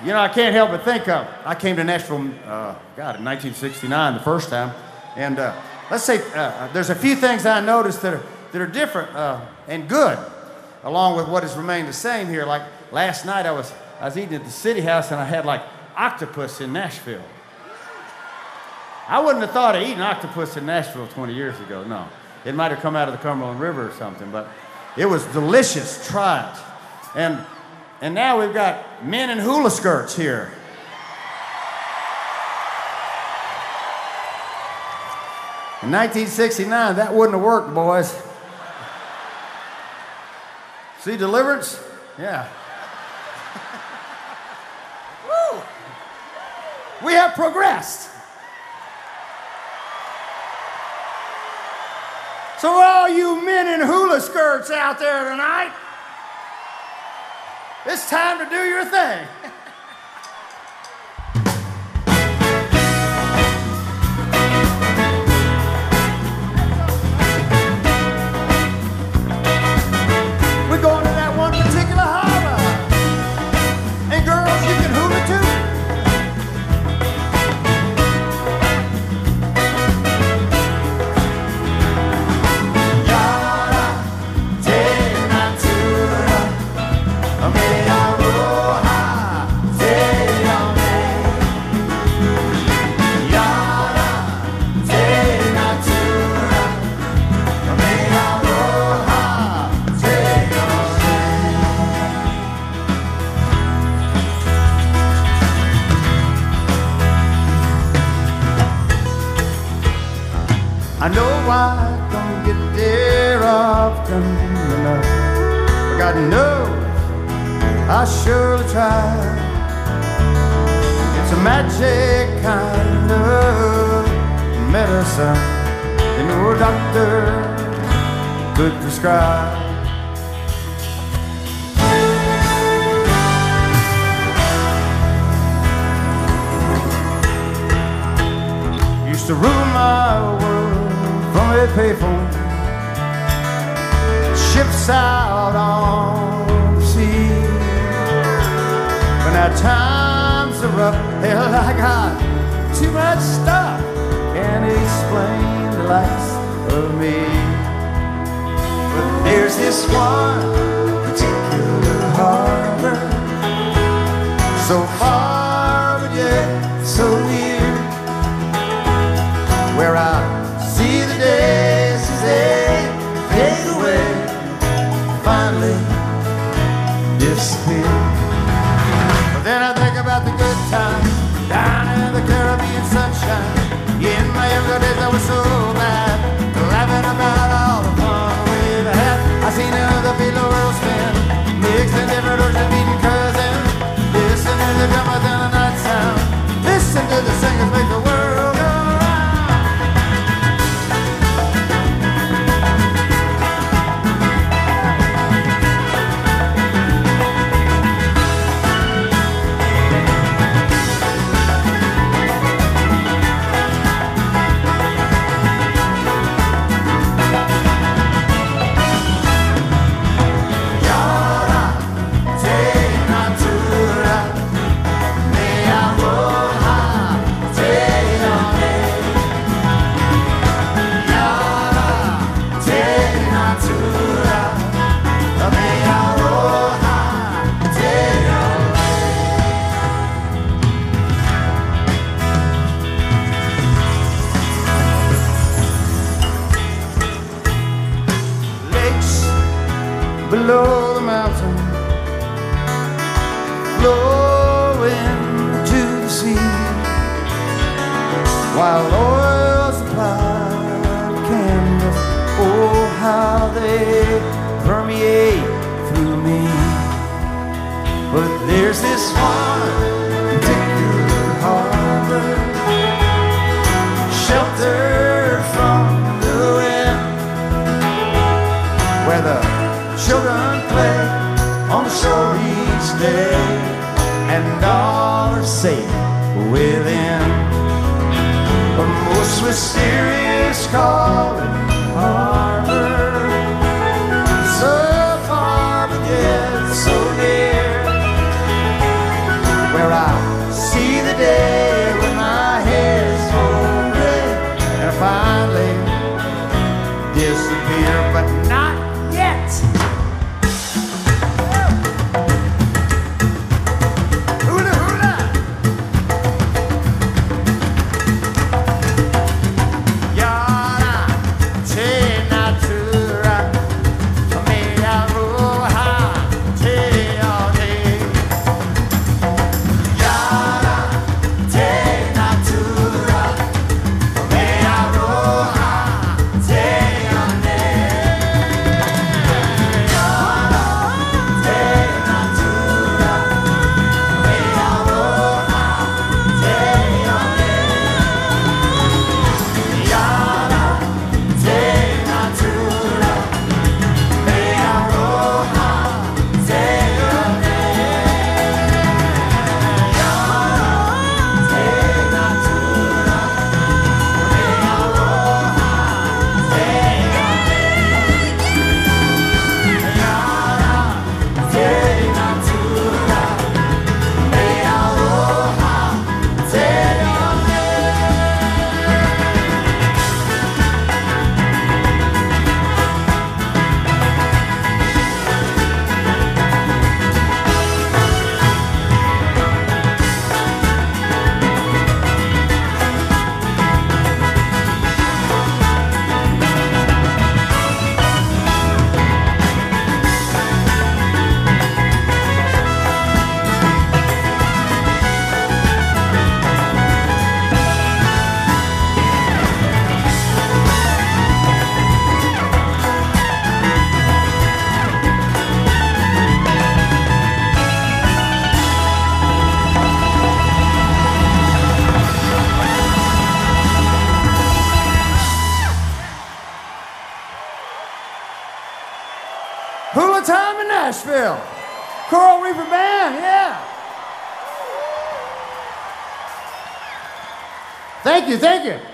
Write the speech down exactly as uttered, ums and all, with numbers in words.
You know, I can't help but think of, I came to Nashville, uh, God, in nineteen sixty-nine, the first time, and uh, let's say uh, there's a few things I noticed that are, that are different uh, and good, along with what has remained the same here. Like last night, I was, I was eating at the City House, and I had like octopus in Nashville. I wouldn't have thought of eating octopus in Nashville twenty years ago, no. It might have come out of the Cumberland River or something, but it was delicious. Try it. And And now we've got men in hula skirts here. In nineteen sixty-nine, that wouldn't have worked, boys. See Deliverance? Yeah. Woo! We have progressed. So all you men in hula skirts out there tonight, it's time to do your thing. We're going to that one particular harbor. And girls, you can hula too. Yada, take my tura. Me aroha, take on me. Yada, take my tura. Me aroha, take on me. I know I don't get there often enough. God knows I surely try. It's a magic kind of medicine that no doctor could prescribe. Used to rule my world from a payphone, ships out on the sea. When our times are up, hell, I got too much stuff, can't explain the likes of me. But there's this one particular harbor, so far but yet so near, where I see the days as they fade away, finally disappear. Then I think about the good times down in the Caribbean sunshine. In my younger days I was so mad, laughing about all the fun we've had. I seen other people world spin, mixing different ocean beating cousins. Listen to the drummers and the night sound, listen to the singers make the world go below the mountain, flowing to the sea, while oil supplied canvas, oh how they permeate through me. But there's this one particular harbor, sheltered from the wind, where the children play on the shore each day, and all are safe within. A most mysterious calling harbor, so far but yet so near, where I time in Nashville. Coral Reaper Band, yeah. Thank you, thank you.